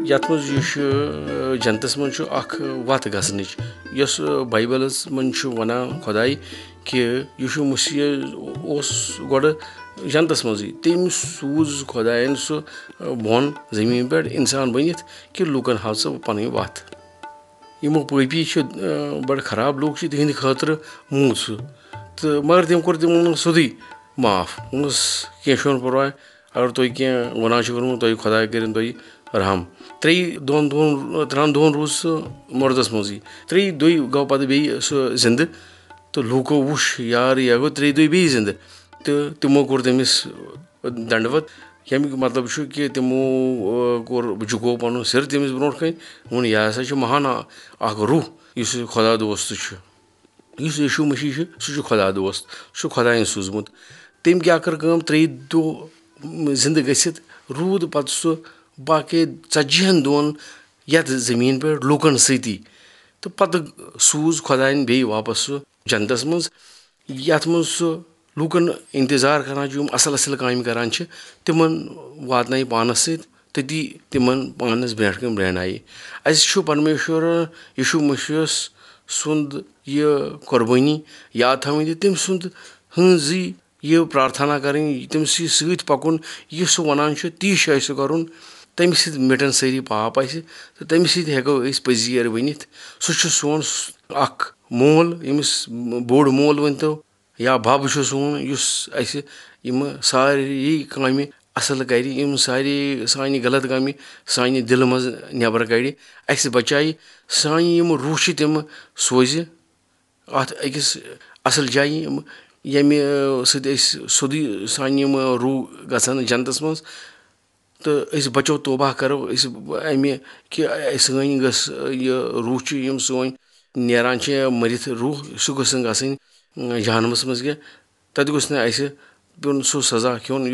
यथ मज जनतस मज वत गसनच यस बाइबलस मज वनान खुदाई कि यीशु मसीह गोड़ जनतस मजी तम सूज खुदायन सह बोन जमीन पे इंसान बनित कि लूकन हाव सह पन वत यमो पापी बड़ खराब लूक तिहंद खतर मूद सह तो मगर तम कोर तमो सोदी माफ कह परवाय अगर तुम कह गुनाह कोरमुत तुम खुदा कर तुम रहम 3 दोहन रूज सह मुर्दस मजी 3 दुई गो पे बे सह जिंद तो लूको वुश यार यह गो 3 दुई बे जिंद तो तमो कोर तमिस दंडवत यमिक मतलब कि तमो कोर झुको पन सिर तमिस ब्रो कन वोन यह हसा महान रूह इस खुदा दोस्त यीशु मसीह सह खुदा दोस्त सह खुदायन सूजमुत तम क्या कर 3 दो जिंद गसित रूद पत सह बाकी 40 दोहन यथ जमीन पे लूकन सती तो पत सूज खुदायन बे वापस सह जन्नतस मज यथ मज सह लूकन इंतजार करान जो असल असल काम करान तिमन वातन पानस सत तती तिमन पानस ब्रेट कन ब्रेनाई अस परमेश्वर यीशु मसीह सुंद यह कुर्बानी याद थवन तम सुंद हजी यह प्रार्थना करें तमस सत पकुन यह सह वनान ती कर तम सत मिटन सारी पाप तो तम सत हेको पजीर बनित सह सोन मोल यमिस बोड़ मोल वन तो या बब सोन इस सारी काम असल कर सारी सान गलत काम सान दिल मज नबर कड़ अस बचाए सान रूह तम सोज अत अकिस असल जाय यमि सोदी सान रूह गसन जन्नतस मज तो बचो तोबा करो अमे कि सन गस रूह सोन नेरान मरित रूह सह गसन गसन जहनमस मज तत गोस पेन सह सजा खेन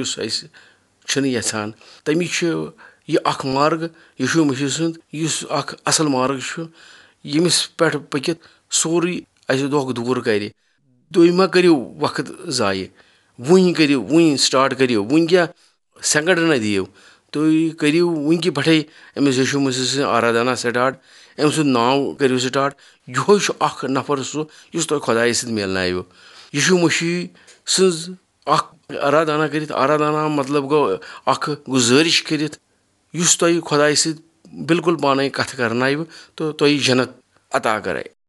यछान तमिक यह मार्ग यीशु मसीह सुंद असल मार्ग यमिस पे पकित सोरी दोख दूर कर तुम मा करो वक्त जाय वन करो वन स्टार्ट करो वन क्या सेकंड ना दियो तुम करो वनक पे अमिस यीशु मसीह सं आराधना स्टार्ट अम सुंद नाव करो स्टार्ट यह नफर सह तुम खुदाय सत मिलनो यीशु मसीह सज आराधना कर आराधना मतलब गो गुजारिश कर तुम खुदाय सत बिल्कुल पान कथ कर तो तुम जन्नत अता करे।